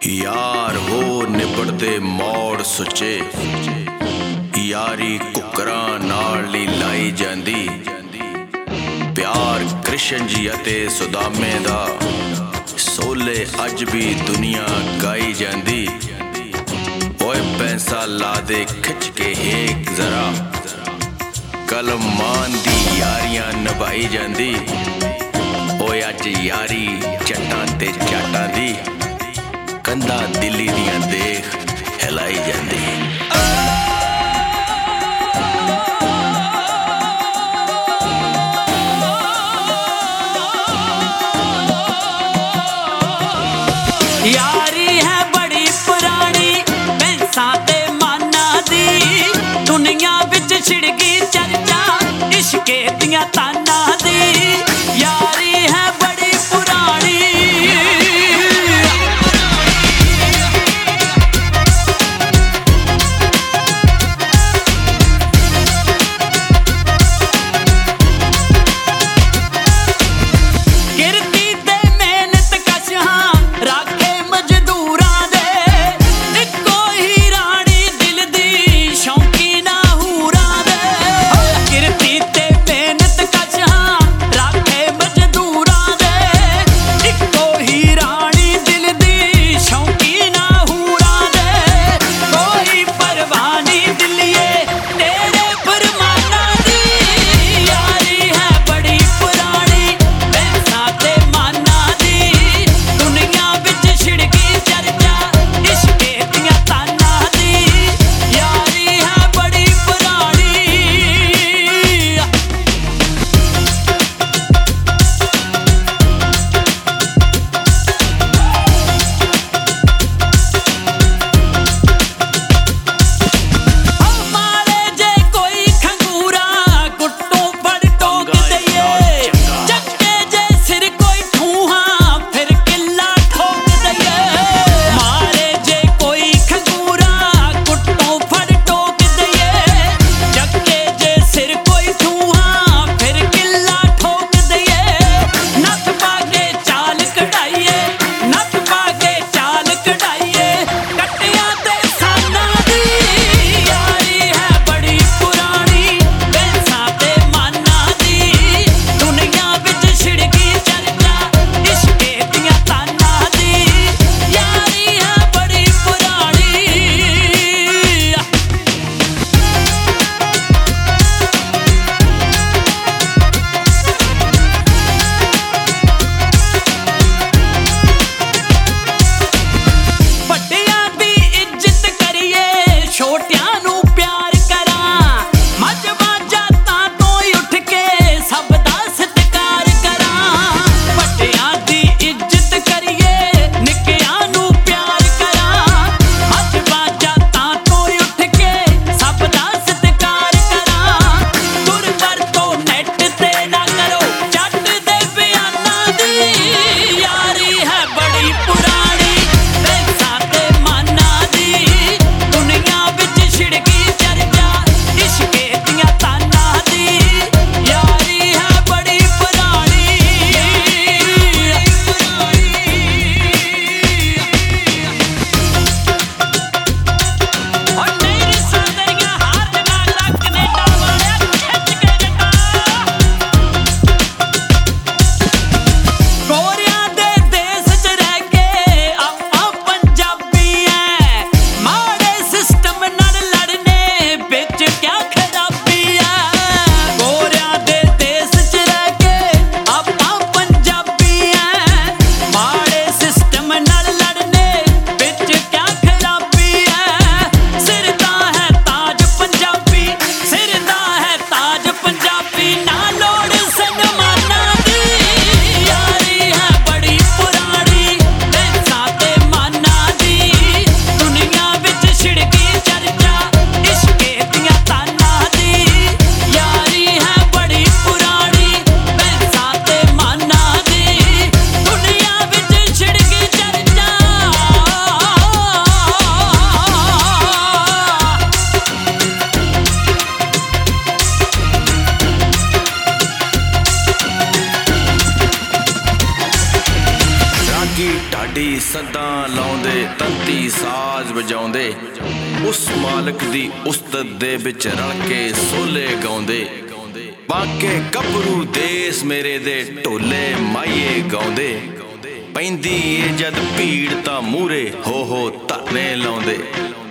यार हो निबड़दे मौड़ सुचे, यारी कुकरां नाल नी लाई जांदी। प्यार कृष्ण जी अते सुदामे दा सोले अज भी दुनिया गाई जांदी। ओए पैसा ला दे खिच के हेक जरा, कलमान दी यारियां निभाई जांदी। ओए अज यारी चट्टां ते चाटां दी, कंधा दिल्ली दियां देख हिलाई जांदी। यारी है बड़ी पुरानी पैसा ते माना दी, दुनिया विच छिड़गी चर्चा इश्के दियां ताना दी। यारी है बड़ी पुरानी, किरती ते मेहनत कशां राखे मजदूरां दे, इक्को ही रानी दिल दी शौकीना हूरां दे। किरती ते मेहनत कशां ਸੱਦਾਂ ਲਾਉਂਦੇ, ਤੰਤੀ ਸਾਜ਼ ਵਜਾਉਂਦੇ, ਉਸ ਮਾਲਕ ਦੀ ਉਸਤਤ ਦੇ ਵਿੱਚ ਰਲ ਕੇ ਸੋਲੇ ਗਾਉਂਦੇ। ਬਾਕੇ ਗੱਭਰੂ ਦੇਸ ਮੇਰੇ ਦੇ ਢੋਲੇ ਮਾਈਏ ਗਾਉਂਦੇ। ਪੈਂਦੀ ਏ ਜਦ ਭੀੜ ਤਾਂ ਮੂਹਰੇ ਹੋ ਧਰਨੇ ਲਾਉਂਦੇ।